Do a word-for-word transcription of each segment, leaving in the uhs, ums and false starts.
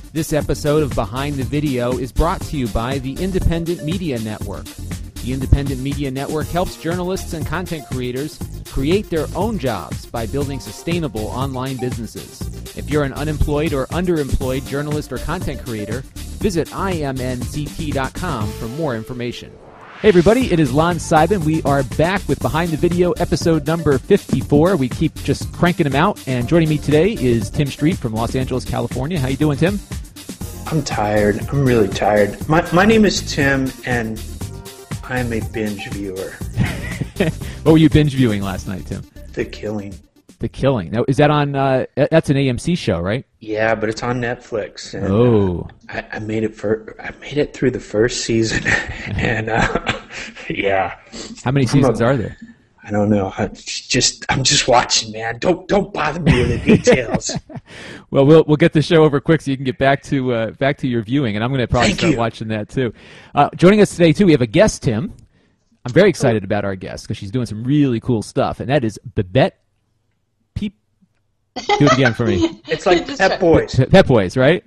This episode of Behind the Video is brought to you by the Independent Media Network. The Independent Media Network helps journalists and content creators create their own jobs by building sustainable online businesses. If you're an unemployed or underemployed journalist or content creator, visit I M N C T dot com for more information. Hey everybody, it is Lon Seidman. We are back with Behind the Video episode number fifty-four. We keep just cranking them out, and joining me today is Tim Street from Los Angeles, California. How you doing, Tim? I'm tired. I'm really tired. My my name is Tim, and I'm a binge viewer. What were you binge viewing last night, Tim? The Killing. The Killing. Now, is that on, uh, that's an A M C show, right? Yeah, but it's on Netflix. And, oh. Uh, I, I made it for, I made it through the first season, and uh, yeah. How many seasons a, are there? I don't know. I just, I'm just watching, man. Don't, don't bother me with the details. Well, we'll we'll get the show over quick so you can get back to uh, back to your viewing, and I'm going to probably Thank start you. watching that too. Uh, joining us today too, we have a guest, Tim. I'm very excited about our guest because she's doing some really cool stuff, and that is Babette. Do it again for me. It's like Pep Boys. Pep Boys, right?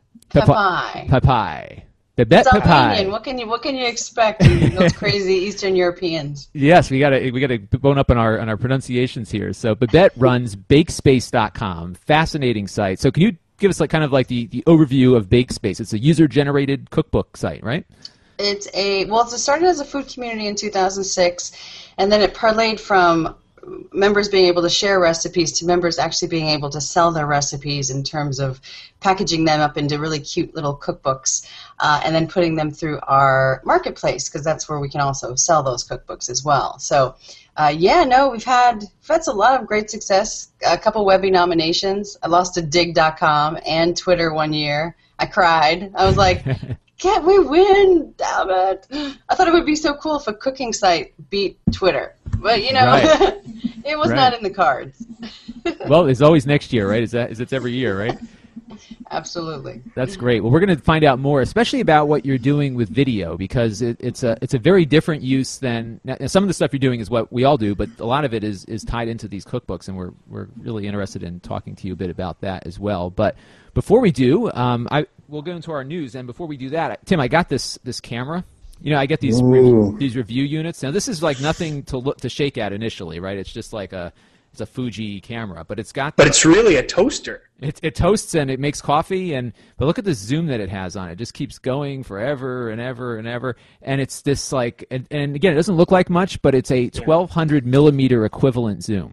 Papai. Papai. Babette It's Papai. Armenian. What can you What can you expect from those crazy Eastern Europeans? Yes, we got to we got to bone up on our on our pronunciations here. So Babette runs Bakespace dot com, fascinating site. So can you give us like kind of like the, the overview of Bakespace? It's a user generated cookbook site, right? It's a well. It started as a food community in two thousand six, and then it parlayed from members being able to share recipes to members actually being able to sell their recipes in terms of packaging them up into really cute little cookbooks uh, and then putting them through our marketplace because that's where we can also sell those cookbooks as well. So uh, yeah, no, we've had, we've had a lot of great success, a couple Webby nominations. I lost to dig dot com and Twitter one year. I cried. I was like, can't we win? Damn it. I thought it would be so cool if a cooking site beat Twitter. But, you know, right. it was right. not in the cards. Well, it's always next year, right? Is that is it's every year, right? Absolutely. That's great. Well, we're going to find out more, especially about what you're doing with video, because it, it's a it's a very different use than now, some of the stuff you're doing is what we all do, but a lot of it is is tied into these cookbooks, and we're we're really interested in talking to you a bit about that as well. But before we do, um, I we'll go into our news, and before we do that, Tim, I got this this camera. You know, I get these re- these review units. Now, this is like nothing to look to shake at initially, right? It's just like a it's a Fuji camera, but it's got. But the, it's really a toaster. It it toasts and it makes coffee, and but look at the zoom that it has on it. It just keeps going forever and ever and ever, and it's this like and, and again, it doesn't look like much, but it's a twelve hundred millimeter equivalent zoom.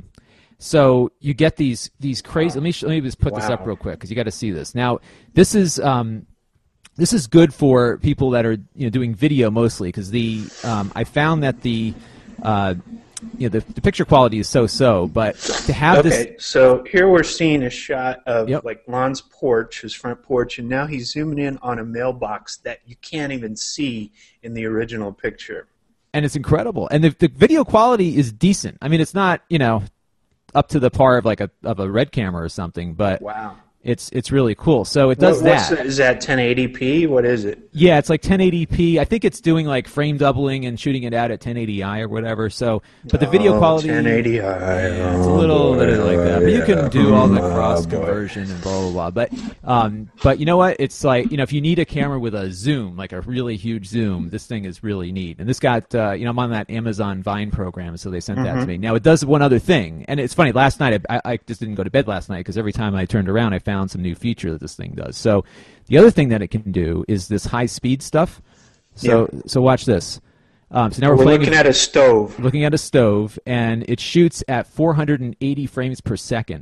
So you get these these crazy. Wow. Let me sh- let me just put wow. this up real quick because you got to see this. Now, this is. Um, This is good for people that are you know doing video mostly because the um, I found that the uh, you know the, the picture quality is so-so, but to have okay, this. Okay, so here we're seeing a shot of yep. like Lon's porch, his front porch, and now he's zooming in on a mailbox that you can't even see in the original picture. And it's incredible, and the, the video quality is decent. I mean, it's not you know up to the par of like a of a Red camera or something, but wow. It's it's really cool. So it does what, what's that. The, is that ten eighty p? What is it? Yeah, it's like ten eighty p. I think it's doing like frame doubling and shooting it out at ten eighty i or whatever. So, but the video oh, quality ten eighty i. Yeah, it's a little oh, bit like that. But yeah. you can do all the cross oh, conversion and blah blah blah. But um, but you know what? It's like you know if you need a camera with a zoom, like a really huge zoom, this thing is really neat. And this got uh, you know I'm on that Amazon Vine program, so they sent mm-hmm. that to me. Now it does one other thing, and it's funny. Last night I, I just didn't go to bed last night because every time I turned around I found some new feature that this thing does. So the other thing that it can do is this high speed stuff. So yeah. so watch this. Um, so now we're, we're playing looking at a stove. Looking at a stove, and it shoots at four hundred eighty frames per second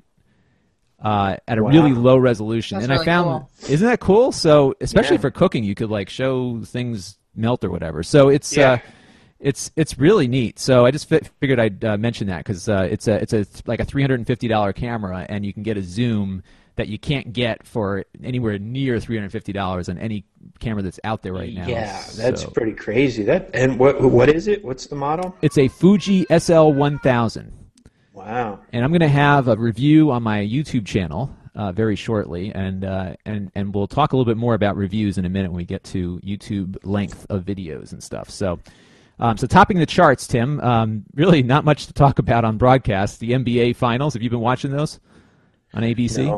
uh, at a wow. really low resolution. That's and really I found, cool. Isn't that cool? So especially yeah. for cooking, you could like show things melt or whatever. So it's yeah. uh, it's it's really neat. So I just fi- figured I'd uh, mention that because uh, it's a it's a like a three hundred fifty dollars camera, and you can get a zoom that you can't get for anywhere near three hundred fifty dollars on any camera that's out there right now. Yeah, that's so. pretty crazy. That and what what is it? What's the model? It's a Fuji S L one thousand. Wow. And I'm going to have a review on my YouTube channel uh, very shortly, and uh, and and we'll talk a little bit more about reviews in a minute when we get to YouTube length of videos and stuff. So. Um, so topping the charts, Tim, um, really not much to talk about on broadcast. The N B A Finals, have you been watching those on A B C? No.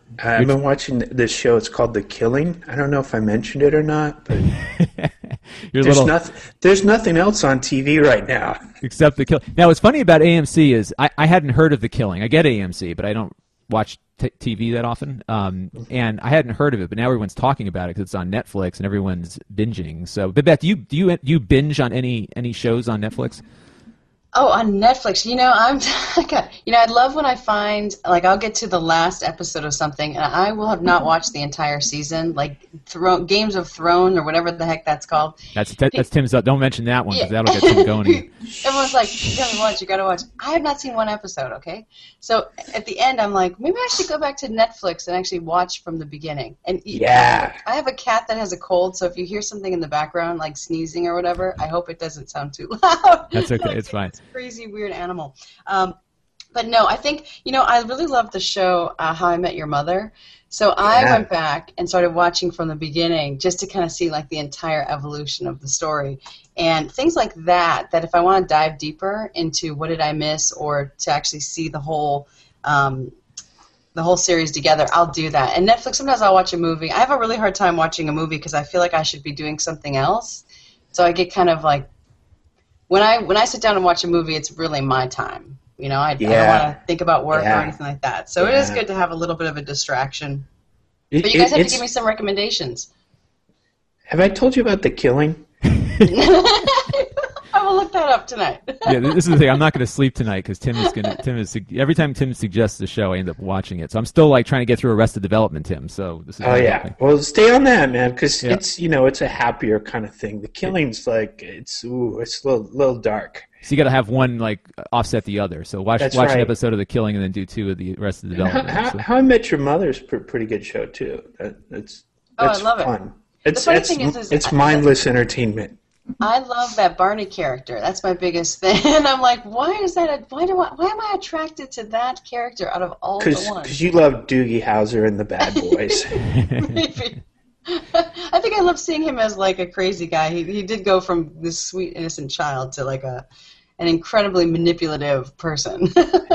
I've been watching this show. It's called The Killing. I don't know if I mentioned it or not, but there's, little... nothing, there's nothing else on T V right now. Except The Killing. Now, what's funny about A M C is I, I hadn't heard of The Killing. I get A M C, but I don't watch t- T V that often. Um, and I hadn't heard of it, but now everyone's talking about it because it's on Netflix and everyone's binging. So, Babette, do you, do you, do you binge on any, any shows on Netflix? Oh, on Netflix. You know, I'm. You know, I love when I find, like, I'll get to the last episode of something, and I will have not watched the entire season, like Thro- Games of Thrones or whatever the heck that's called. That's that's Tim's. Don't mention that one because yeah. that'll get Tim going. Everyone's like, "You gotta watch. You gotta watch." I have not seen one episode. Okay, so at the end, I'm like, maybe I should go back to Netflix and actually watch from the beginning. And yeah, I have a cat that has a cold, so if you hear something in the background, like sneezing or whatever, I hope it doesn't sound too loud. That's okay. It's fine. It's a crazy, weird animal. Um, but no, I think, you know, I really love the show uh, How I Met Your Mother. So I yeah. went back and started watching from the beginning just to kind of see, like, the entire evolution of the story. And things like that, that if I want to dive deeper into what did I miss or to actually see the whole um, the whole series together, I'll do that. And Netflix, sometimes I'll watch a movie. I have a really hard time watching a movie because I feel like I should be doing something else. So I get kind of like, when I when I sit down and watch a movie, it's really my time. You know, I, yeah. I don't want to think about work yeah. or anything like that. So yeah. it is good to have a little bit of a distraction. It, but you guys it, have to give me some recommendations. Have I told you about The Killing? I will look that up tonight. Yeah, this is the thing. I'm not going to sleep tonight because Tim is going to. Tim is every time Tim suggests a show, I end up watching it. So I'm still like trying to get through Arrested Development, Tim. So this is. Oh yeah, helping. Well, stay on that, man, because yeah. it's you know it's a happier kind of thing. The Killing's like it's ooh, it's a little, little dark. So you got to have one like offset the other. So watch That's watch right. an episode of The Killing and then do two of the Arrested Development. How, so. How I Met Your Mother's a pretty good show too. That, that's that's oh, I love fun. It. It's the funny it's, thing is, is it's I, mindless entertainment. I love that Barney character. That's my biggest thing. And I'm like, why is that? A, why do I? Why am I attracted to that character out of all the ones? Because you love Doogie Howser and the Bad Boys. Maybe. I think I love seeing him as like a crazy guy. He he did go from this sweet innocent child to like a an incredibly manipulative person.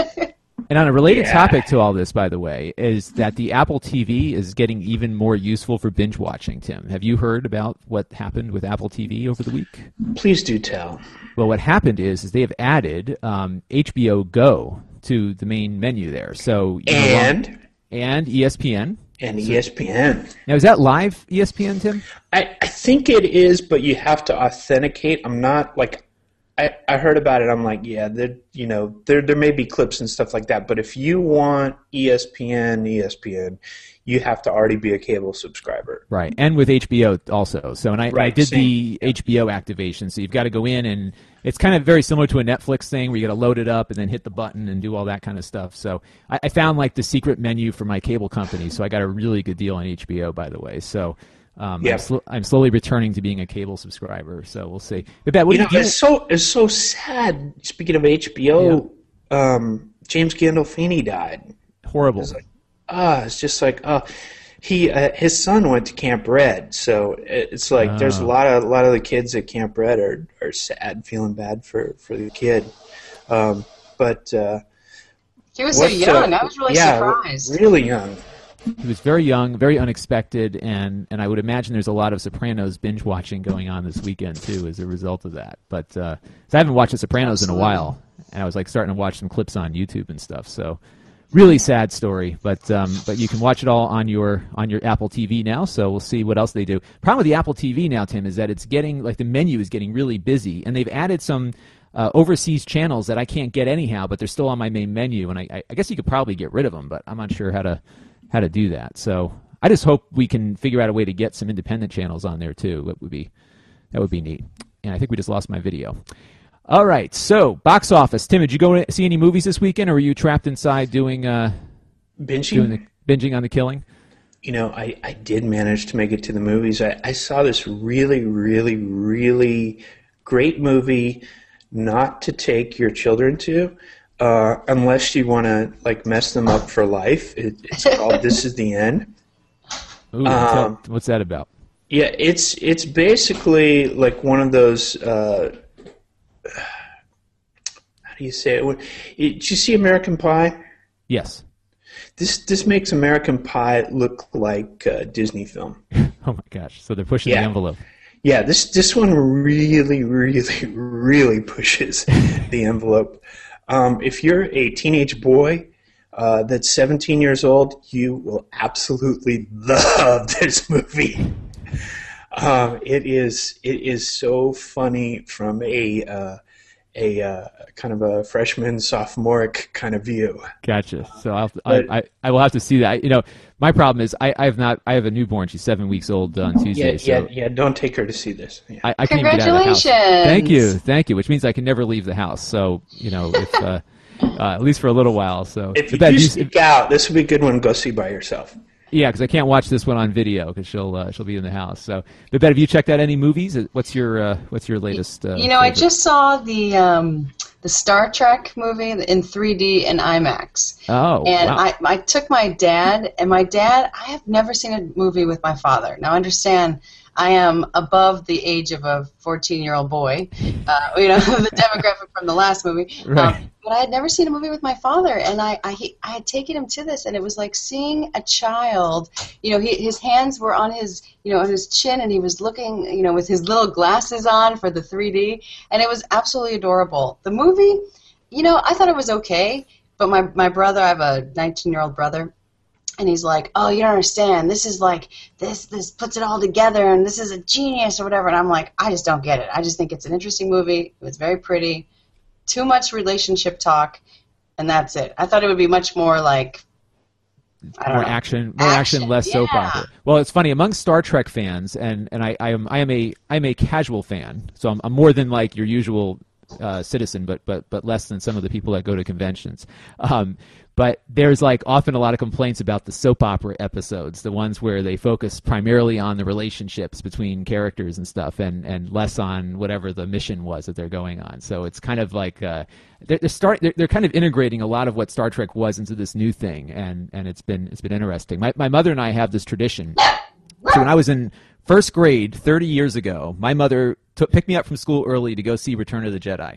And on a related yeah. topic to all this, by the way, is that the Apple T V is getting even more useful for binge watching, Tim. Have you heard about what happened with Apple T V over the week? Please do tell. Well, what happened is, is they have added um, H B O Go to the main menu there. So you And? know, and E S P N. And so, E S P N. Now, is that live E S P N, Tim? I, I think it is, but you have to authenticate. I'm not like... I, I heard about it. I'm like, yeah, there, you know, there there may be clips and stuff like that. But if you want E S P N, E S P N, you have to already be a cable subscriber. Right, and with H B O also. So, and I, right, I did same. the H B O activation. So you've got to go in, and it's kind of very similar to a Netflix thing where you got to load it up and then hit the button and do all that kind of stuff. So I, I found like the secret menu for my cable company. So I got a really good deal on H B O, by the way. So. Um, yep. I'm, sl- I'm slowly returning to being a cable subscriber, so we'll see. But Babette, what you do know, you do? it's so it's so sad. Speaking of H B O, yeah. um, James Gandolfini died. Horrible. It's like, ah, it's just like, oh, he uh, his son went to Camp Red, so it's like oh. there's a lot of a lot of the kids at Camp Red are are sad, feeling bad for, for the kid. Um, but uh, he was so young. Uh, I was really yeah, surprised. Really young. He was very young, very unexpected, and, and I would imagine there's a lot of Sopranos binge watching going on this weekend too as a result of that. But uh, I haven't watched The Sopranos Absolutely. in a while, and I was like starting to watch some clips on YouTube and stuff. So really sad story, but um, but you can watch it all on your on your Apple T V now. So we'll see what else they do. Problem with the Apple T V now, Tim, is that it's getting like the menu is getting really busy, and they've added some. Uh, overseas channels that I can't get anyhow, but they're still on my main menu, and I, I guess you could probably get rid of them, but I'm not sure how to how to do that. So I just hope we can figure out a way to get some independent channels on there too. That would be that would be neat. And I think we just lost my video. All right, so box office. Tim, did you go see any movies this weekend, or were you trapped inside doing uh, binging doing the, binging on The Killing? You know, I, I did manage to make it to the movies. I, I saw this really, really, really great movie. Not to take your children to, uh, unless you want to like mess them up for life. It, it's called This Is the End. Ooh, um, what's that about? Yeah, it's it's basically like one of those. Uh, how do you say it? Did you see American Pie? Yes. this this makes American Pie look like a Disney film. Oh my gosh! So they're pushing Yeah. the envelope. Yeah, this this one really, really, really pushes the envelope. Um, if you're a teenage boy uh, that's seventeen years old, you will absolutely love this movie. Um, it is it is so funny from a uh, a uh, kind of a freshman sophomoric kind of view. Gotcha. So I'll, But- I, I I will have to see that. You know, my problem is I, I have not. I have a newborn. She's seven weeks old on Tuesday. Yeah, so yeah, yeah. Don't take her to see this. Yeah. I, I can't even get out of the house. Congratulations. Thank you, thank you. Which means I can never leave the house. So you know, if uh, uh, at least for a little while. So If you bet do you- speak out, this would be a good one to go see by yourself. yeah, because I can't watch this one on video because she'll uh, she'll be in the house. So, but bet have you checked out any movies? What's your uh, what's your latest? Uh, You know, I favorite? just saw the um, the Star Trek movie in three D and IMAX. oh And wow. I, I took my dad, and my dad, I have never seen a movie with my father. Now, understand, I am above the age of a fourteen-year-old boy, uh, you know, the demographic from the last movie. Right. Um, but I had never seen a movie with my father, and I, I, he, I had taken him to this, and it was like seeing a child. You know, he, his hands were on his, you know, on his chin, and he was looking, you know, with his little glasses on for the three D, and it was absolutely adorable. The movie, you know, I thought it was okay, but my, my brother, I have a nineteen-year-old brother, and he's like, oh, you don't understand. This is like, this this puts it all together, and this is a genius or whatever. And I'm like, I just don't get it. I just think it's an interesting movie. It was very pretty. Too much relationship talk, and that's it. I thought it would be much more like, I don't more know. action, more action, Action, less soap yeah. opera. Well, it's funny among Star Trek fans, and, and I, I am I am a I am a casual fan, so I'm, I'm more than like your usual uh, citizen, but but but less than some of the people that go to conventions. Um, but there's like often a lot of complaints about the soap opera episodes, the ones where they focus primarily on the relationships between characters and stuff, and, and less on whatever the mission was that they're going on. So it's kind of like uh, they're they're, start, they're they're kind of integrating a lot of what Star Trek was into this new thing, and, and it's been it's been interesting. My my mother and I have this tradition. So when I was in first grade thirty years ago, my mother took picked me up from school early to go see Return of the Jedi.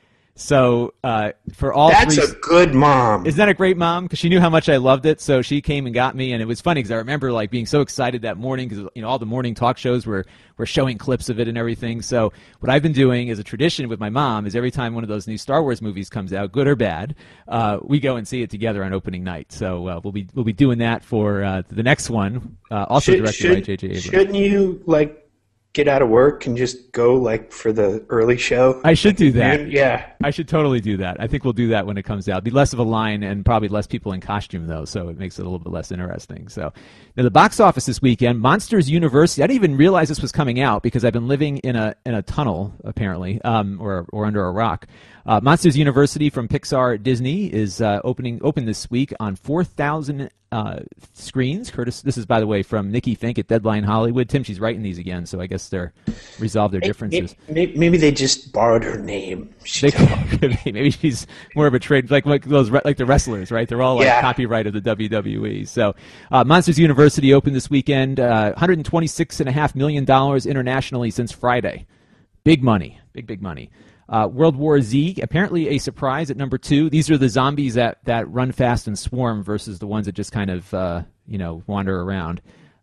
So uh, for all That's three, a good mom. isn't that a great mom? Because she knew how much I loved it, so she came and got me, and it was funny because I remember like being so excited that morning because you know all the morning talk shows were were showing clips of it and everything. So what I've been doing as a tradition with my mom is every time one of those new Star Wars movies comes out, good or bad, uh, we go and see it together on opening night. So uh, we'll be we'll be doing that for uh, the next one, uh, also Should- directed should- by J J Abrams. Shouldn't you like get out of work and just go like for the early show? I should do that. Yeah. I should totally do that. I think we'll do that when it comes out. Be less of a line and probably less people in costume, though, so it makes it a little bit less interesting. So, now the box office this weekend, Monsters University. I didn't even realize this was coming out because I've been living in a in a tunnel apparently, um, or or under a rock. Uh, Monsters University from Pixar Disney is uh, opening open this week on four thousand uh, screens. Curtis, this is by the way from Nikki Fink at Deadline Hollywood. Tim, she's writing these again, so I guess they're resolved their differences. Maybe, maybe they just borrowed her name. She They could be. Maybe she's more of a trade, like like those re- like the wrestlers, right? They're all like Yeah. copyright of the W W E. So, uh, Monsters University opened this weekend, uh, one hundred twenty-six and a half million dollars internationally since Friday. Big money, big big money. Uh, World War Z, apparently a surprise at number two. These are the zombies that, that run fast and swarm versus the ones that just kind of uh, you know wander around.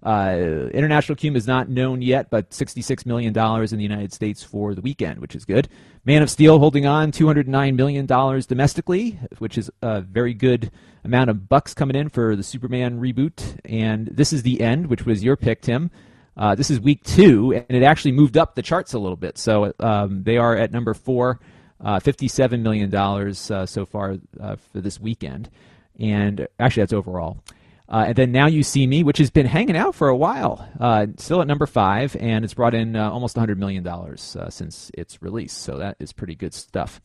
Uh, international Cume is not known yet, but sixty-six million dollars in the United States for the weekend, which is good. Man of Steel holding on, two hundred nine million dollars domestically, which is a very good amount of bucks coming in for the Superman reboot. And This Is the End, which was your pick, Tim. Uh, this is week two, and it actually moved up the charts a little bit. So um, they are at number four, uh, fifty-seven million dollars uh, so far uh, for this weekend. And actually, that's overall. Uh, and then Now You See Me, which has been hanging out for a while, uh, still at number five, and it's brought in uh, almost one hundred million dollars uh, since its release. So that is pretty good stuff.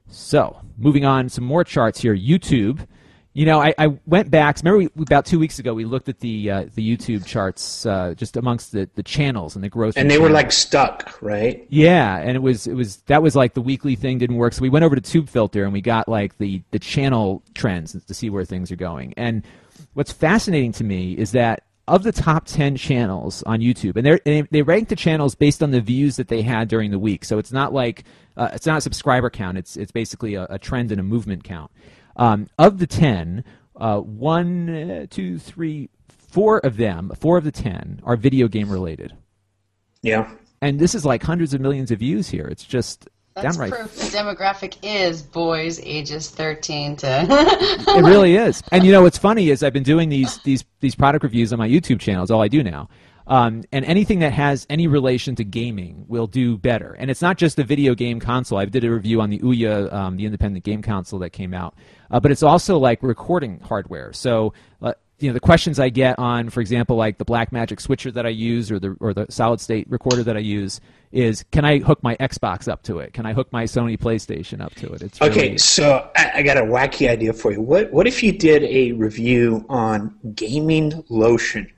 So moving on, some more charts here. YouTube. You know, I, I went back. Remember, we, about two weeks ago, we looked at the uh, the YouTube charts uh, just amongst the, the channels and the growth. And they were like stuck, right? Yeah, and it was it was that was like the weekly thing didn't work. So we went over to TubeFilter and we got like the the channel trends to see where things are going. And what's fascinating to me is that of the top ten channels on YouTube, and, they're, and they rank the channels based on the views that they had during the week. So it's not like uh, it's not a subscriber count. It's it's basically a, a trend and a movement count. Um, of the ten, uh, one, uh, two, three, four of them, four of the ten are video game related. Yeah. And this is like hundreds of millions of views here. It's just That's downright. proof the demographic is boys ages thirteen to. It really is. And you know what's funny is I've been doing these these these product reviews on my YouTube channel. It's all I do now. Um, and anything that has any relation to gaming will do better. And it's not just a video game console. I did a review on the Ouya, um, the independent game console that came out. Uh, but it's also like recording hardware. So, uh, you know, the questions I get on, for example, like the Blackmagic switcher that I use or the or the solid state recorder that I use is, can I hook my Xbox up to it? Can I hook my Sony PlayStation up to it? It's okay, really... so I, I got a wacky idea for you. What what if you did a review on gaming lotion?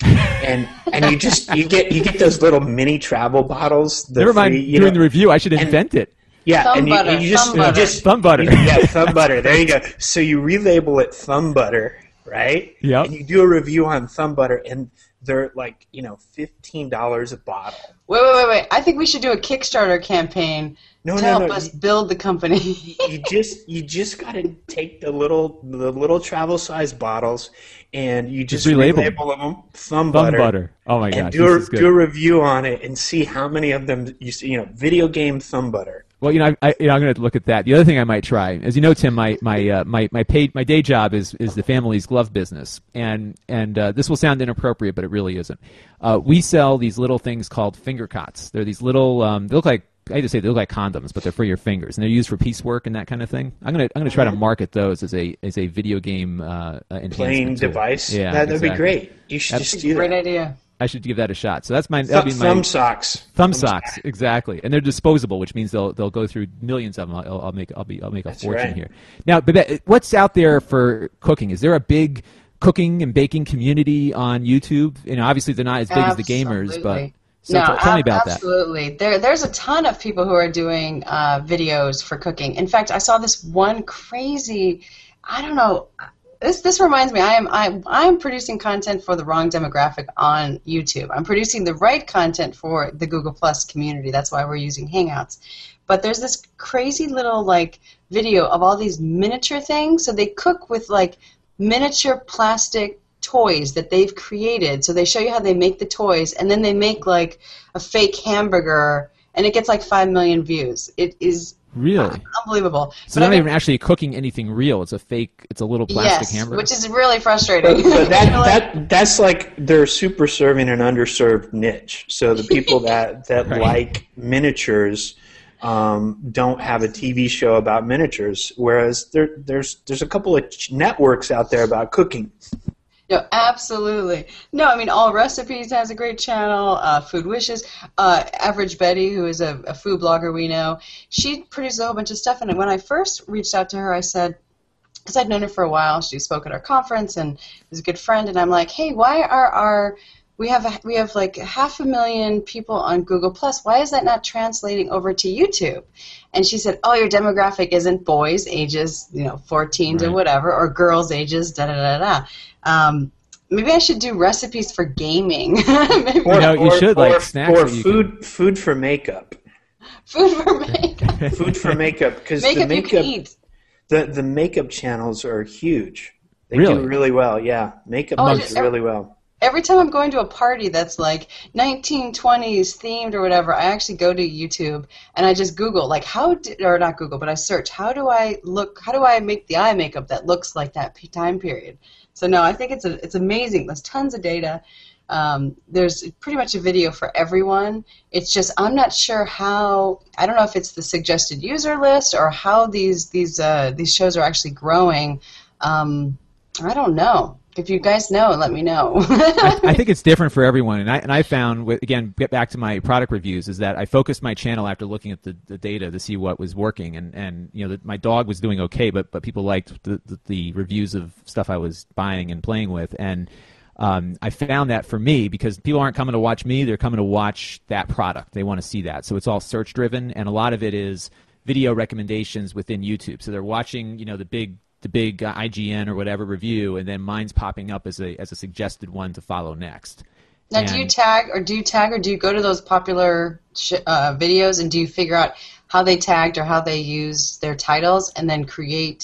and and you just you get you get those little mini travel bottles. The Never mind free, you doing know, the review. I should invent and, it. Yeah, thumb and you, butter, and you just thumb you butter. just Thumb butter. you- yeah, thumb butter. There you go. So you relabel it thumb butter, right? Yep. And you do a review on thumb butter, and they're like you know fifteen dollars a bottle. Wait, wait, wait, wait! I think we should do a Kickstarter campaign No, to no, help no. us build the company. You just you just got to take the little the little travel size bottles, and you just, Just relabel relabel them thumb, Thumb butter. butter. Oh my And gosh, do this a, is good. do a review on it and see how many of them you see. You know, video game thumb butter. Well, you know, I, I, you know, I'm going to look at that. The other thing I might try, as you know, Tim, my my uh, my my paid my day job is is the family's glove business, and and uh, this will sound inappropriate, but it really isn't. Uh, we sell these little things called finger cots. They're these little. Um, they look like I hate to say they look like condoms, but they're for your fingers, and they're used for piecework and that kind of thing. I'm gonna I'm gonna try to market those as a as a video game uh, enhancement Playing tool. device. Yeah, that, that'd exactly. be great. You should That's just do Great that. idea. I should give that a shot. So that's my that'll Thumb, be my thumb socks. Thumb socks, exactly, and they're disposable, which means they'll they'll go through millions of them. I'll, I'll make I'll be I'll make a That's fortune right. here. Now, Babette, what's out there for cooking? Is there a big cooking and baking community on YouTube? You know, obviously they're not as big as the gamers, but Absolutely. so no, t- tell me ab- about that. absolutely. There, there's a ton of people who are doing uh, videos for cooking. In fact, I saw this one crazy. I don't know. This this reminds me. I am I I am producing content for the wrong demographic on YouTube. I'm producing the right content for the Google Plus community. That's why we're using Hangouts. But there's this crazy little like video of all these miniature things. So they cook with like miniature plastic toys that they've created. So they show you how they make the toys, and then they make like a fake hamburger, and it gets like five million views. It is Really? unbelievable. So But they're I not mean, even actually cooking anything real. It's a fake. It's a little plastic yes, hamburger. which is really frustrating. But, but that, You're like, that that's like they're super serving an underserved niche. So the people that, that Right. like miniatures um, don't have a T V show about miniatures, whereas there there's there's a couple of ch- networks out there about cooking. No, absolutely. No, I mean, All Recipes has a great channel. Uh, Food Wishes. Uh, Average Betty, who is a, a food blogger we know, she produces a whole bunch of stuff. And when I first reached out to her, I said, because I'd known her for a while, she spoke at our conference and was a good friend. And I'm like, hey, why are our we have a, we have like half a million people on Google Plus. Why is that not translating over to YouTube? And she said, oh, your demographic isn't boys ages, you know, fourteen to Right. whatever, or girls ages da da da da. Um, maybe I should do recipes for gaming. Maybe You know, you should, like, snacks or that you food food for makeup. food for makeup. Food for makeup because the Makeup you can makeup eat. the the makeup channels are huge. They Really? do really well. Yeah, makeup Oh, does yeah. really well. Every time I'm going to a party that's like nineteen twenties themed or whatever, I actually go to YouTube and I just Google, like, how, do, or not Google, but I search, how do I look, how do I make the eye makeup that looks like that p- time period? So, no, I think it's a, it's amazing. There's tons of data. Um, there's pretty much a video for everyone. It's just, I'm not sure how, I don't know if it's the suggested user list or how these, these, uh, these shows are actually growing. Um, I don't know. If you guys know, let me know. I, I think it's different for everyone, and I and I found, with- again, get back to my product reviews, is that I focused my channel after looking at the, the data to see what was working, and, and you know, the, my dog was doing okay, but but people liked the, the the reviews of stuff I was buying and playing with, and um, I found that for me, because people aren't coming to watch me, they're coming to watch that product. They want to see that, so it's all search driven, and a lot of it is video recommendations within YouTube. So they're watching, you know, the big the big uh, I G N or whatever review, and then mine's popping up as a as a suggested one to follow next. Now, And- do you tag or do you tag or do you go to those popular sh- uh, videos and do you figure out how they tagged or how they use their titles and then create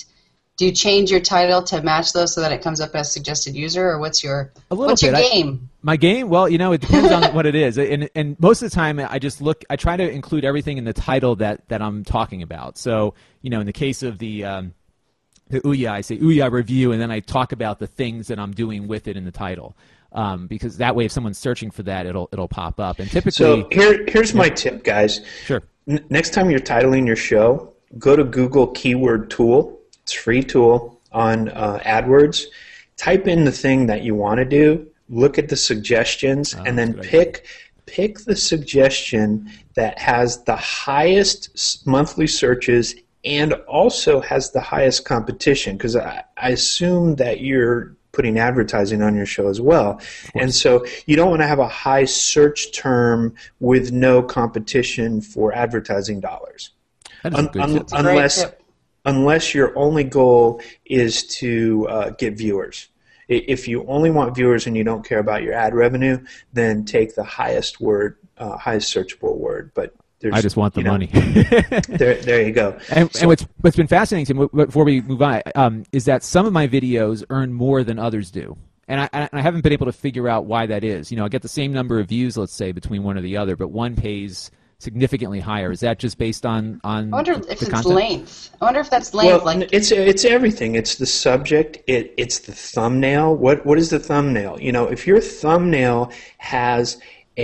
do you change your title to match those so that it comes up as suggested user, or what's your a little what's bit. your I, game? my game, well, you know, it depends on what it is, and and most of the time, I just look. I try to include everything in the title that that I'm talking about. So, you know, in the case of the um, the Ouya, I say Ouya review, and then I talk about the things that I'm doing with it in the title. Um, because that way, if someone's searching for that, it'll it'll pop up. And typically, so here here's my tip, guys. Sure. N- next time you're titling your show, go to Google Keyword Tool. It's a free tool on uh, AdWords. Type in the thing that you want to do. Look at the suggestions, oh, and then pick pick the suggestion that has the highest monthly searches and also has the highest competition. Because I, I assume that you're putting advertising on your show as well. And so you don't want to have a high search term with no competition for advertising dollars. That is a good Un- tip. un- unless, unless your only goal is to uh, get viewers. I- If you only want viewers and you don't care about your ad revenue, then take the highest word, uh, highest searchable word. But there's, I just want the you know, money. there, there you go. And, So- and what's what's been fascinating to me before we move on um, is that some of my videos earn more than others do, and I, and I haven't been able to figure out why that is. You know, I get the same number of views, let's say, between one or the other, but one pays significantly higher. Is that just based on on? I wonder the if it's content? length. I wonder if that's length. Well, like it's it's everything. It's the subject. It it's the thumbnail. What what is the thumbnail? You know, if your thumbnail has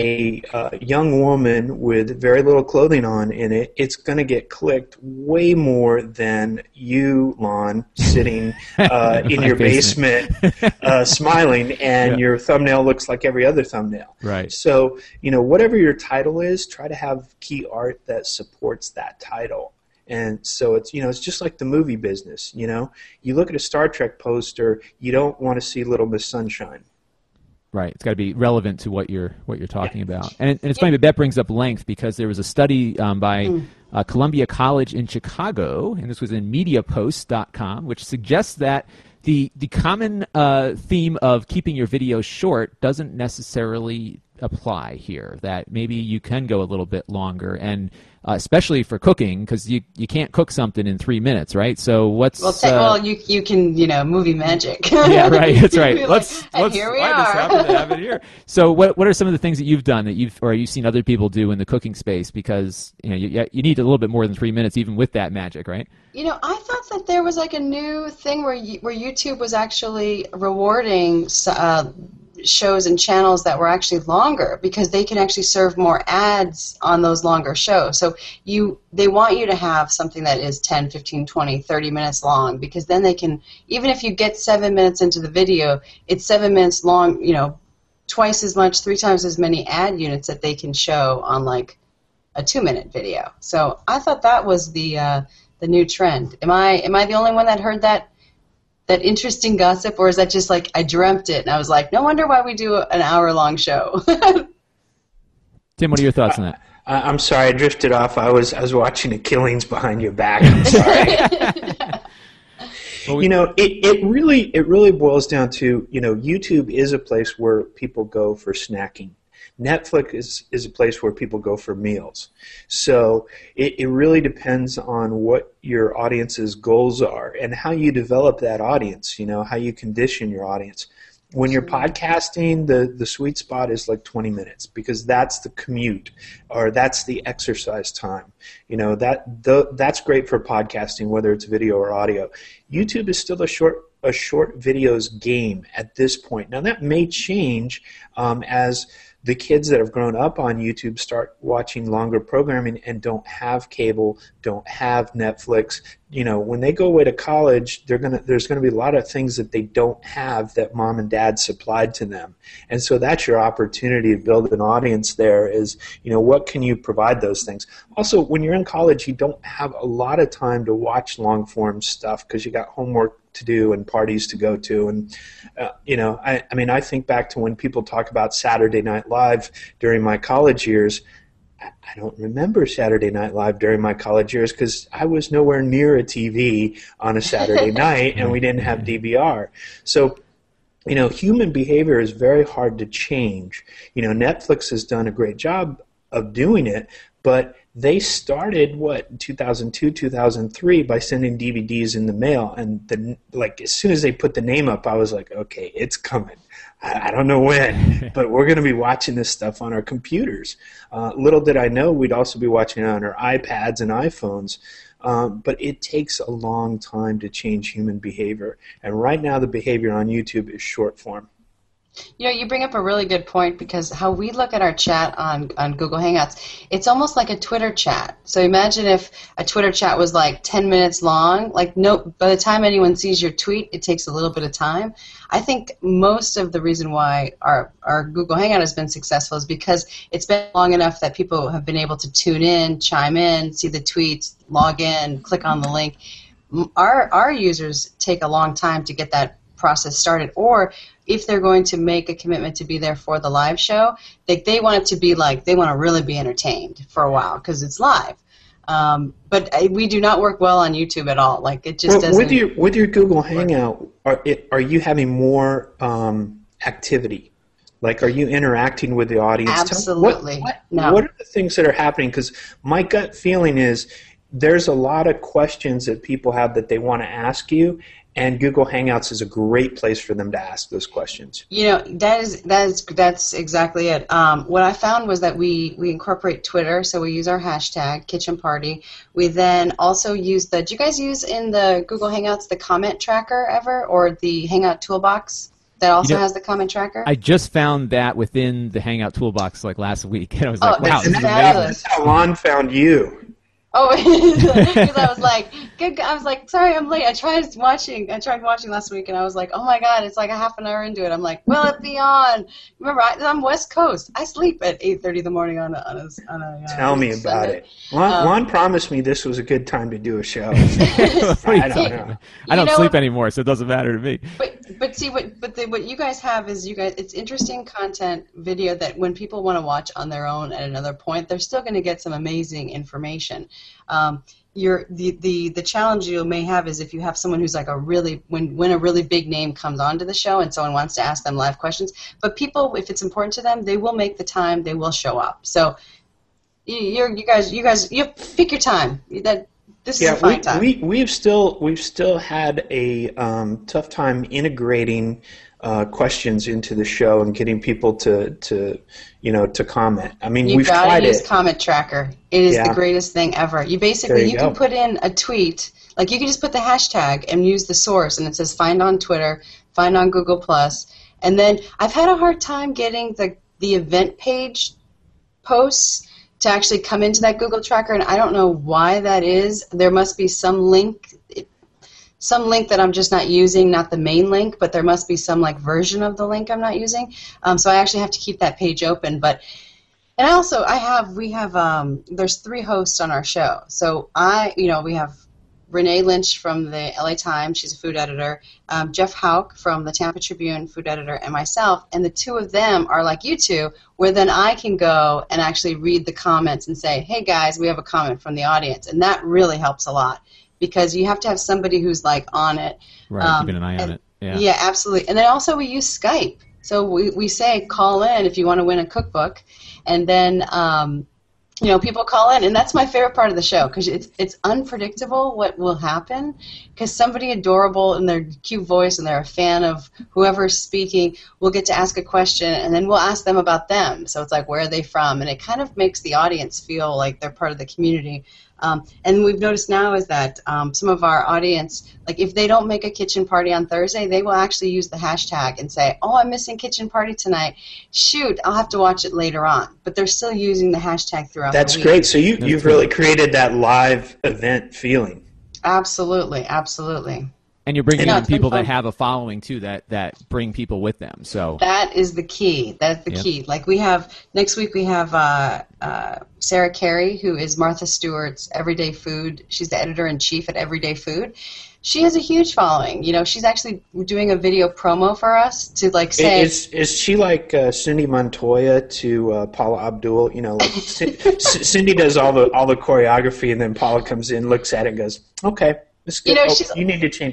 a uh, young woman with very little clothing on in it, it's going to get clicked way more than you, Lon, sitting uh, in your basement, basement uh, smiling, and yeah. your thumbnail looks like every other thumbnail. Right. So, you know, whatever your title is, try to have key art that supports that title. And so it's, you know, it's just like the movie business, you know. You look at a Star Trek poster, you don't want to see Little Miss Sunshine. Right, it's got to be relevant to what you're what you're talking yeah. about, and, it, and it's funny that that brings up length because there was a study um, by mm. uh, Columbia College in Chicago, and this was in media post dot com, which suggests that the the common uh, theme of keeping your videos short doesn't necessarily apply here. That maybe you can go a little bit longer, and uh, especially for cooking, because you you can't cook something in three minutes, right? So what's well, te- uh, well you you can you know movie magic. Yeah, right. That's right. Like, let's let's here we why are. this happen to have it here. So what what are some of the things that you've done that you've or you've seen other people do in the cooking space? Because you know you you need a little bit more than three minutes even with that magic, right? You know, I thought that there was like a new thing where you, where YouTube was actually rewarding uh, shows and channels that were actually longer because they can actually serve more ads on those longer shows. So you they want you to have something that is ten, fifteen, twenty, thirty minutes long because then they can, even if you get seven minutes into the video, it's seven minutes long, you know, twice as much, three times as many ad units that they can show on like a two-minute video. So I thought that was the uh, the new trend. Am I am I the only one that heard that that interesting gossip, or is that just like I dreamt it and I was like, no wonder why we do an hour-long show? Tim, what are your thoughts on that? Uh, I'm sorry, I drifted off. I was I was watching the Killings behind your back. I'm sorry. well, we, you know, it, it really it really boils down to, you know, YouTube is a place where people go for snacking. Netflix is, is a place where people go for meals. So it, it really depends on what your audience's goals are and how you develop that audience, you know, how you condition your audience. When you're podcasting, the, the sweet spot is like twenty minutes because that's the commute or that's the exercise time. You know, that the, that's great for podcasting, whether it's video or audio. YouTube is still a short a short videos game at this point. Now, that may change um, as the kids that have grown up on YouTube start watching longer programming and don't have cable, don't have Netflix. You know, when they go away to college, they're gonna there's gonna be a lot of things that they don't have that mom and dad supplied to them. And so that's your opportunity to build an audience there is, you know, what can you provide those things? Also, when you're in college, you don't have a lot of time to watch long form stuff because you got homework to do and parties to go to. And, uh, you know, I, I mean, I think back to when people talk about Saturday Night Live during my college years. I don't remember Saturday Night Live during my college years because I was nowhere near a T V on a Saturday night and we didn't have D V R. So, you know, human behavior is very hard to change. You know, Netflix has done a great job of doing it, but they started, what, in two thousand two, two thousand three by sending D V Ds in the mail. And the, like as soon as they put the name up, I was like, okay, it's coming. I, I don't know when, but we're going to be watching this stuff on our computers. Uh, little did I know we'd also be watching it on our iPads and iPhones. Um, but it takes a long time to change human behavior. And right now the behavior on YouTube is short form. You know, you bring up a really good point, because how we look at our chat on, on Google Hangouts, it's almost like a Twitter chat. So imagine if a Twitter chat was like ten minutes long. Like, no, by the time anyone sees your tweet, it takes a little bit of time. I think most of the reason why our, our Google Hangout has been successful is because it's been long enough that people have been able to tune in, chime in, see the tweets, log in, click on the link. Our, our users take a long time to get that process started, or if they're going to make a commitment to be there for the live show, they, they want it to be like, they want to really be entertained for a while because it's live. Um, but I, we do not work well on YouTube at all. Like, it just well, doesn't. With your, with your Google Hangout, are, it, are you having more um, activity? Like, are you interacting with the audience? Absolutely. What, what, no. what are the things that are happening? Because my gut feeling is there's a lot of questions that people have that they want to ask you, and Google Hangouts is a great place for them to ask those questions. You know, that is that is that's exactly it. Um, what I found was that we we incorporate Twitter, so we use our hashtag Kitchen Party. We then also use the. Do you guys use in the Google Hangouts the comment tracker ever, or the Hangout Toolbox that also you know, has the comment tracker? I just found that within the Hangout Toolbox like last week, and I was like, oh, wow, this is amazing. That's how Lon found you. Oh, because I was like, good. I was like, sorry, I'm late. I tried watching. I tried watching last week, and I was like, oh my god, it's like a half an hour into it. I'm like, well, it be on. Remember, I, I'm West Coast. I sleep at eight thirty in the morning on a on a. On a uh, Tell me about Sunday. it. Lon, Um, Lon promised me this was a good time to do a show. I don't know. I don't You know sleep what? anymore, so it doesn't matter to me. But but see what but the, what you guys have is you guys it's interesting content video that when people want to watch on their own at another point, they're still going to get some amazing information. Um, Your, the, the, the challenge you may have is if you have someone who's like a really, when, when a really big name comes onto the show and someone wants to ask them live questions, but people, if it's important to them, they will make the time, they will show up. So you, you're, you guys, you guys, you pick your time. That This Yeah, is a fine we, time. we, we've still we've still had a um, tough time integrating uh, questions into the show and getting people to, to you know to comment. I mean, You've we've got tried to use it. Comment Tracker. It is Yeah. the greatest thing ever. You basically There you you go. can put in a tweet, like you can just put the hashtag and use the source, and it says find on Twitter, find on Google Plus, and then I've had a hard time getting the the event page posts to actually come into that Google Tracker, and I don't know why that is. There must be some link. Some link that I'm just not using, not the main link, but there must be some like version of the link I'm not using. Um, so I actually have to keep that page open. But and also I have we have um, there's three hosts on our show. So I you know we have Renee Lynch from the L A Times, she's a food editor. Um, Jeff Hauk from the Tampa Tribune, food editor, and myself. And the two of them are like you two, where then I can go and actually read the comments and say, hey guys, we have a comment from the audience, and that really helps a lot. Because you have to have somebody who's like on it. Right, um, keeping an eye on and, it. Yeah. yeah, absolutely. And then also we use Skype. So we, we say call in if you want to win a cookbook. And then, um, you know, people call in. And that's my favorite part of the show because it's, it's unpredictable what will happen because somebody adorable in their cute voice and they're a fan of whoever's speaking will get to ask a question and then we'll ask them about them. So it's like, where are they from? And it kind of makes the audience feel like they're part of the community. Um, and we've noticed now is that um, some of our audience, like if they don't make a kitchen party on Thursday, they will actually use the hashtag and say, oh, I'm missing kitchen party tonight. Shoot, I'll have to watch it later on. But they're still using the hashtag throughout That's the week. great. So you, That's you've cool. really created that live event feeling. Absolutely, absolutely. And you're bringing Yeah, in it's been people that fun. have a following too, that that bring people with them. So That is the key. That's the Yep. key. Like we have next week, we have uh, uh, Sarah Carey, who is Martha Stewart's Everyday Food. She's the editor in chief at Everyday Food. She has a huge following. You know, she's actually doing a video promo for us to like say. Is is she like uh, Cindy Montoya to uh, Paula Abdul? You know, like C- C- Cindy does all the all the choreography, and then Paula comes in, looks at it, and goes, "Okay, let's go. You know, oh, she's- you need to change that."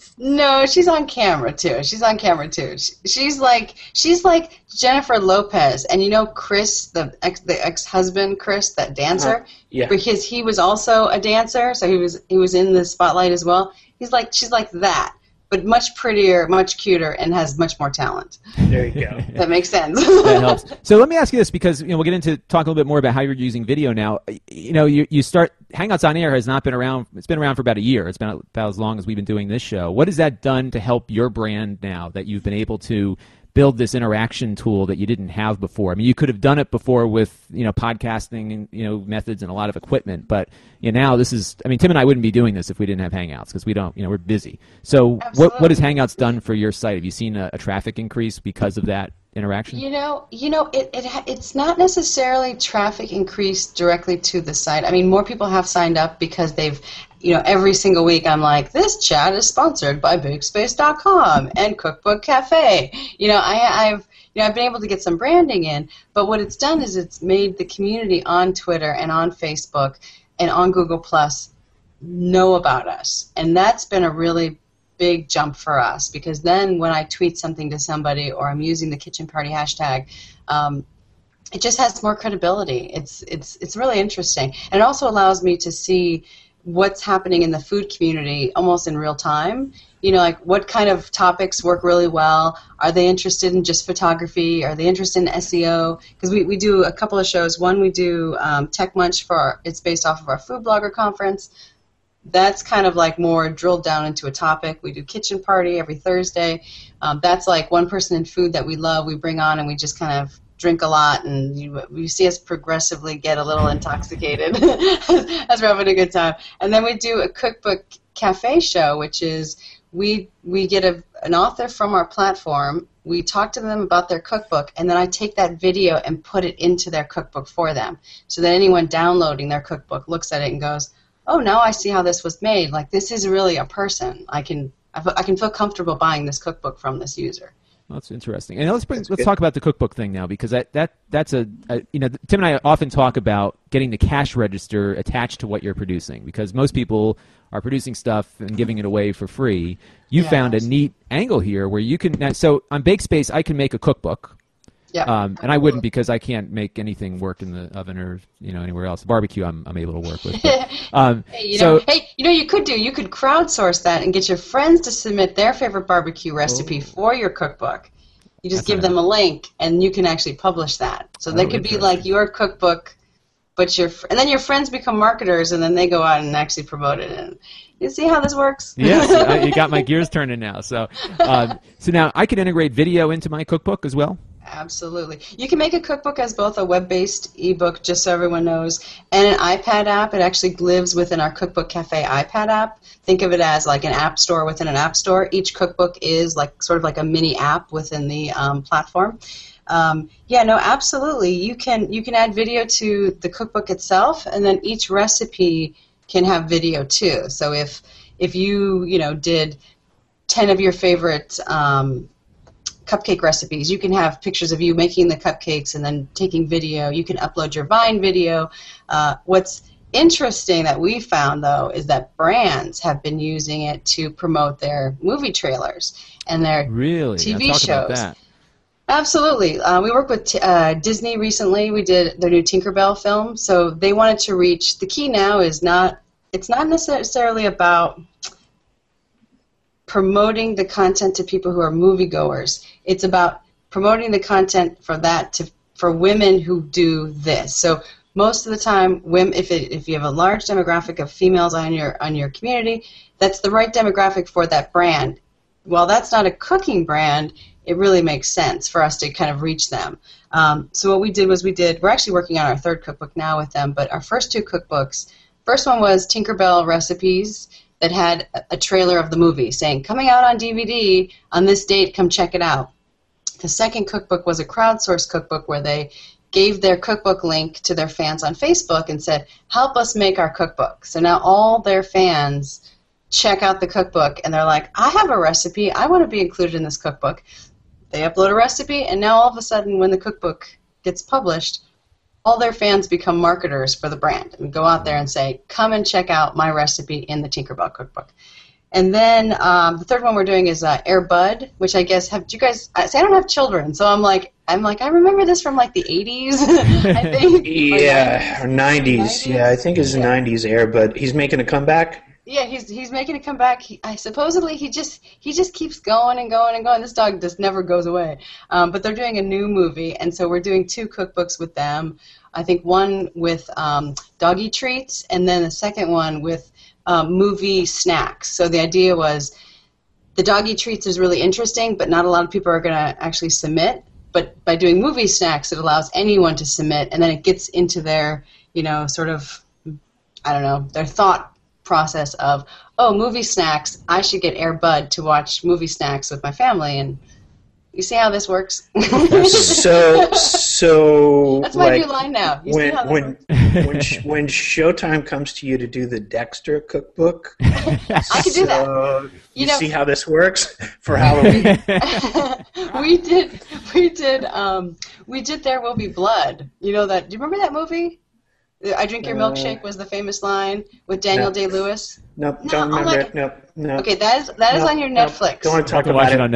No, she's on camera too. She's on camera too. She, she's like she's like Jennifer Lopez, and you know Chris, the ex the ex-husband Chris, that dancer, uh, yeah, because he was also a dancer, so he was he was in the spotlight as well. He's like she's like that, but much prettier, much cuter, and has much more talent. There you go. That makes sense. That helps. So let me ask you this, because you know we'll get into talk a little bit more about how you're using video now. You know, you you start Hangouts on Air has not been around. It's been around for about a year. It's been about as long as we've been doing this show. What has that done to help your brand now that you've been able to build this interaction tool that you didn't have before? I mean, you could have done it before with, you know, podcasting and, you know, methods and a lot of equipment, but you know, now this is, I mean, Tim and I wouldn't be doing this if we didn't have Hangouts, because we don't, you know, we're busy. So what, what has Hangouts done for your site? Have you seen a, a traffic increase because of that interaction? You know, you know, it, it it's not necessarily traffic increase directly to the site. I mean, more people have signed up because they've, you know, every single week I'm like, this chat is sponsored by Big Space dot com and Cookbook Cafe. You know, I, I've you know I've been able to get some branding in, but what it's done is it's made the community on Twitter and on Facebook and on Google Plus know about us, and that's been a really big jump for us, because then when I tweet something to somebody or I'm using the Kitchen Party hashtag, um, it just has more credibility. It's it's it's really interesting, and it also allows me to see what's happening in the food community almost in real time. You know, like what kind of topics work really well? Are they interested in just photography? Are they interested in S E O? Because we, we do a couple of shows. One we do um, Tech Munch for our, it's based off of our Food Blogger Conference. That's kind of like more drilled down into a topic. We do Kitchen Party every Thursday. Um, that's like one person in food that we love, we bring on, and we just kind of drink a lot, and you, you see us progressively get a little intoxicated as we're having a good time. And then we do a Cookbook Cafe show, which is we we get a, an author from our platform, we talk to them about their cookbook, and then I take that video and put it into their cookbook for them, so that anyone downloading their cookbook looks at it and goes, oh, now I see how this was made. Like, this is really a person. I can I can feel comfortable buying this cookbook from this user. That's interesting. And let's bring, let's good. talk about the cookbook thing now, because that, that that's a, a you know Tim and I often talk about getting the cash register attached to what you're producing, because most people are producing stuff and giving it away for free. You yes. found a neat angle here where you can. So on BakeSpace, I can make a cookbook. Yeah. Um, and I wouldn't, because I can't make anything work in the oven or, you know, anywhere else. Barbecue, I'm I'm able to work with. But, um, hey, you so, know, hey, you know, you could do. You could crowdsource that and get your friends to submit their favorite barbecue recipe oh. for your cookbook. You just That's give them a link, and you can actually publish that. So oh, that could be like your cookbook, but your and then your friends become marketers, and then they go out and actually promote it. And you see how this works? Yes, I, you got my gears turning now. So, um, so now I can integrate video into my cookbook as well. Absolutely. You can make a cookbook as both a web-based ebook, just so everyone knows, and an iPad app. It actually lives within our Cookbook Cafe iPad app. Think of it as like an app store within an app store. Each cookbook is like sort of like a mini app within the um, platform. Um, yeah, no, absolutely. You can you can add video to the cookbook itself, and then each recipe can have video too. So if if you you know did ten of your favorite um, cupcake recipes, you can have pictures of you making the cupcakes and then taking video. You can upload your Vine video. Uh, what's interesting that we found, though, is that brands have been using it to promote their movie trailers and their really? T V now talk shows. About that. Absolutely. Uh, we worked with uh, Disney recently. We did their new Tinkerbell film. So they wanted to reach, the key now is not, it's not necessarily about promoting the content to people who are moviegoers. It's about promoting the content for that to for women who do this. So most of the time, women, if it, if you have a large demographic of females on your on your community, that's the right demographic for that brand. While that's not a cooking brand, it really makes sense for us to kind of reach them. Um, so what we did was we did. We're actually working on our third cookbook now with them, but our first two cookbooks. First one was Tinkerbell recipes that had a trailer of the movie saying, coming out on D V D on this date, come check it out. The second cookbook was a crowdsourced cookbook where they gave their cookbook link to their fans on Facebook and said, help us make our cookbook. So now all their fans check out the cookbook, and they're like, I have a recipe. I want to be included in this cookbook. They upload a recipe, and now all of a sudden when the cookbook gets published, all their fans become marketers for the brand and go out there and say, come and check out my recipe in the Tinkerbell cookbook. And then um, the third one we're doing is uh, Air Bud, which I guess have do you guys? I, see, I don't have children, so I'm like I'm like I remember this from like the eighties. I think. Yeah, or nineties. nineties. Yeah, I think it's yeah. nineties Air Bud. He's making a comeback. Yeah, he's he's making a comeback. He, I supposedly he just he just keeps going and going and going. This dog just never goes away. Um, but they're doing a new movie, and so we're doing two cookbooks with them. I think one with um, doggy treats, and then the second one with um, movie snacks. So the idea was the doggy treats is really interesting, but not a lot of people are going to actually submit. But by doing movie snacks, it allows anyone to submit, and then it gets into their, you know, sort of, I don't know, their thought process of, oh, movie snacks, I should get Air Bud to watch movie snacks with my family, and you see how this works? so, so that's my like, new line now. You when see how that when works? when, when Showtime comes to you to do the Dexter cookbook, I could do that. So You you know- see how this works for Halloween? we did, we did, um, we did. There Will Be Blood. You know that? Do you remember that movie? I Drink Your Milkshake was the famous line with Daniel No. Day-Lewis. Nope, No, don't oh remember my it. Nope, no. Okay, that is that is Nope, on your nope. Netflix. Don't want to I talk can about watch it. it on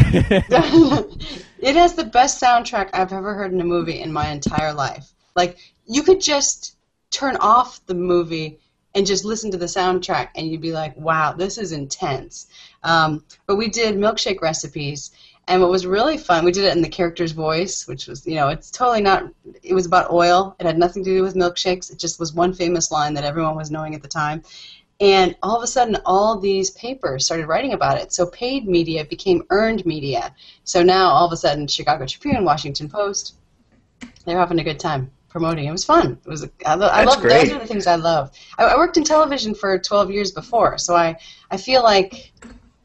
Netflix. It has the best soundtrack I've ever heard in a movie in my entire life. Like, you could just turn off the movie and just listen to the soundtrack, and you'd be like, wow, this is intense. Um, but we did milkshake recipes, and what was really fun, we did it in the character's voice, which was, you know, it's totally not, it was about oil. It had nothing to do with milkshakes. It just was one famous line that everyone was knowing at the time. And all of a sudden, all these papers started writing about it. So paid media became earned media. So now, all of a sudden, Chicago Tribune, Washington Post, they're having a good time promoting. It was fun. It was. I, lo- I That's love great. those are the things I love. I, I worked in television for twelve years before, so I, I feel like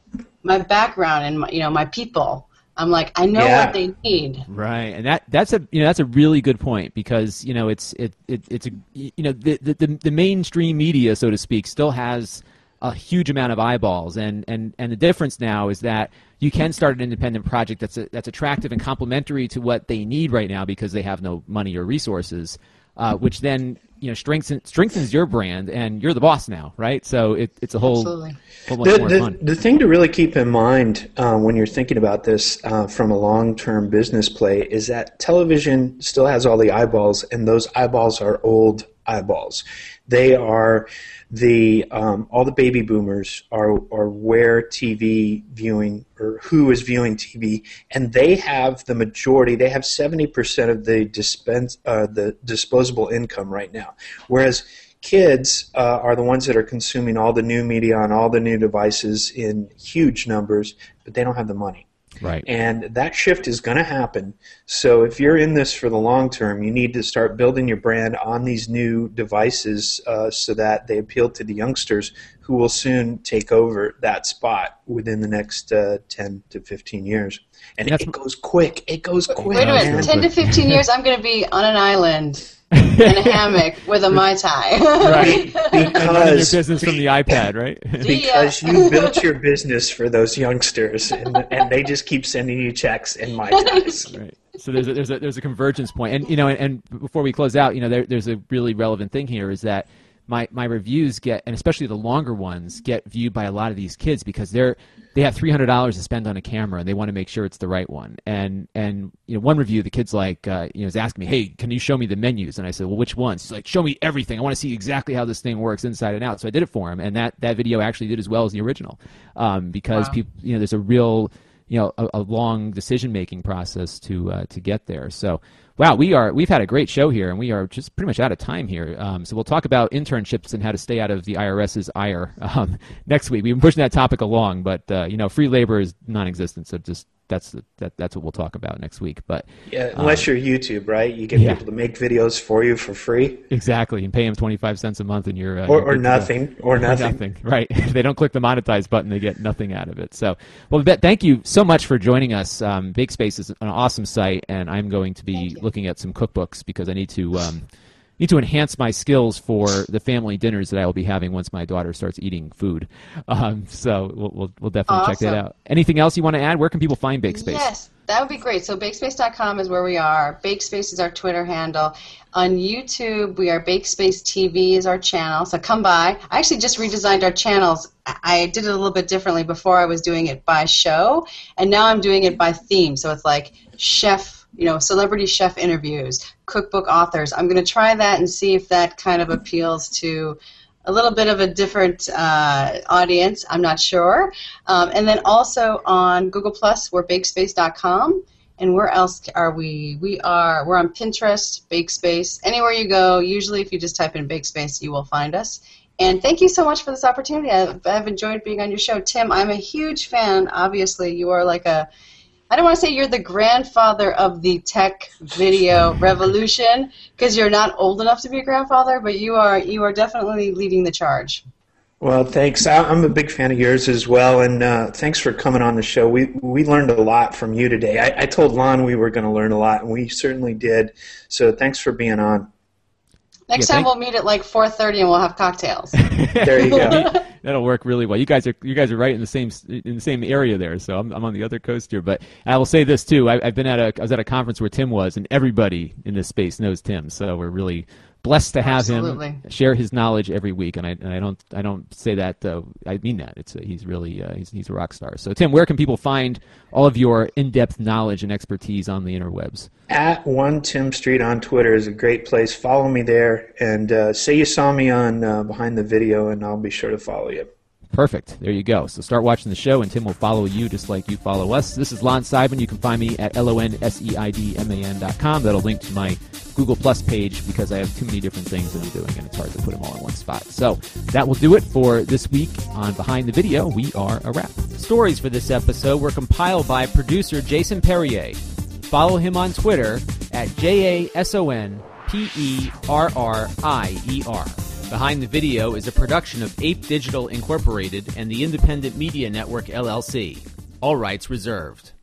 my background and my, you know my people. I'm like, I know Yeah. what they need. Right, and that that's a you know that's a really good point, because you know it's it, it it's a you know the, the the mainstream media, so to speak, still has a huge amount of eyeballs, and and and the difference now is that you can start an independent project that's a, that's attractive and complementary to what they need right now because they have no money or resources, uh, which then you know strengthens strengthens your brand, and you're the boss now, right? So it, it's a whole, Absolutely. whole much The, more the, fun. the thing to really keep in mind uh, when you're thinking about this uh, from a long-term business play is that television still has all the eyeballs, and those eyeballs are old eyeballs. They are the um, all the baby boomers are are where T V viewing or who is viewing T V, and they have the majority. They have seventy percent of the dispense uh, the disposable income right now, whereas kids uh, are the ones that are consuming all the new media on all the new devices in huge numbers, but they don't have the money. Right. And that shift is going to happen. So if you're in this for the long term, you need to start building your brand on these new devices uh, so that they appeal to the youngsters who will soon take over that spot within the next uh, ten to fifteen years. And That's it goes quick. It goes quick. Wait a minute, man. ten to fifteen years, I'm going to be on an island in a hammock with a Mai Tai. Right. And running your Because business from the iPad, right? See ya. because you built your business for those youngsters, and, and they just keep sending you checks and my ties. Right. So there's a, there's a there's a convergence point, and you know, and, and before we close out, you know, there, there's a really relevant thing here is that my my reviews get, and especially the longer ones, get viewed by a lot of these kids because they're they have three hundred dollars to spend on a camera and they want to make sure it's the right one. And and you know, one review, the kid's like, uh, you know, is asking me, hey, can you show me the menus? And I said, well, which ones? He's like, show me everything. I want to see exactly how this thing works inside and out. So I did it for him, and that that video actually did as well as the original, um, because Wow. people, you know, there's a real you know, a, a long decision-making process to uh, to get there. So, wow, we are we've had a great show here, and we are just pretty much out of time here. Um, so we'll talk about internships and how to stay out of the IRS's ire um, next week. We've been pushing that topic along, but uh, you know, free labor is non-existent. So just that's the, that that's what we'll talk about next week. But Yeah, unless um, you're YouTube, right? You get yeah. people to make videos for you for free, exactly, and pay them twenty-five cents a month, and you're uh, or, you're or good to go. nothing, or nothing. Nothing, right? If they don't click the monetize button, they get nothing out of it. So, well, Bet, thank you so much for joining us. Um, BakeSpace is an awesome site, and I'm going to be looking at some cookbooks because I need to um, need to enhance my skills for the family dinners that I will be having once my daughter starts eating food. Um, so we'll, we'll, we'll definitely check that Awesome. out. Anything else you want to add? Where can people find BakeSpace? Yes. That would be great. So bakespace dot com is where we are. Bakespace is our Twitter handle. On YouTube, we are Bakespace T V is our channel. So come by. I actually just redesigned our channels. I did it a little bit differently. Before I was doing it by show, and now I'm doing it by theme. So it's like chef, you know, celebrity chef interviews, cookbook authors. I'm going to try that and see if that kind of appeals to a little bit of a different uh, audience. I'm not sure. Um, and then also on Google Plus, we're bakespace dot com. And where else are we? We are, we're on Pinterest, Bakespace. Anywhere you go, usually if you just type in Bakespace, you will find us. And thank you so much for this opportunity. I've, I've enjoyed being on your show. Tim, I'm a huge fan. Obviously, you are like a, I don't want to say you're the grandfather of the tech video revolution, because you're not old enough to be a grandfather, but you are you are definitely leading the charge. Well, thanks. I'm a big fan of yours as well, and uh, thanks for coming on the show. We we learned a lot from you today. I, I told Lon we were going to learn a lot, and we certainly did. So thanks for being on. Next yeah, time we'll meet at like four thirty and we'll have cocktails. There you go. That'll work really well. You guys are you guys are right in the same in the same area there. So I'm I'm on the other coast here. But I will say this too. I, I've been at a I was at a conference where Tim was, and everybody in this space knows Tim. So we're really blessed to have Absolutely. him share his knowledge every week. And I and I don't I don't say that. Uh, I mean that. It's uh, he's really uh, he's he's a rock star. So Tim, where can people find all of your in-depth knowledge and expertise on the interwebs? At One Tim Street on Twitter is a great place. Follow me there, and uh, say you saw me on uh, Behind the Video, and I'll be sure to follow you. Perfect. There you go. So start watching the show, and Tim will follow you just like you follow us. This is Lon Seidman. You can find me at L O N S E I D M A N dot com. That'll link to my Google Plus page because I have too many different things that I'm doing, and it's hard to put them all in one spot. So that will do it for this week on Behind the Video. We are a wrap. Stories for this episode were compiled by producer Jason Perrier. Follow him on Twitter at J A S O N P E R R I E R. Behind the Video is a production of Ape Digital Incorporated and the Independent Media Network, L L C. All rights reserved.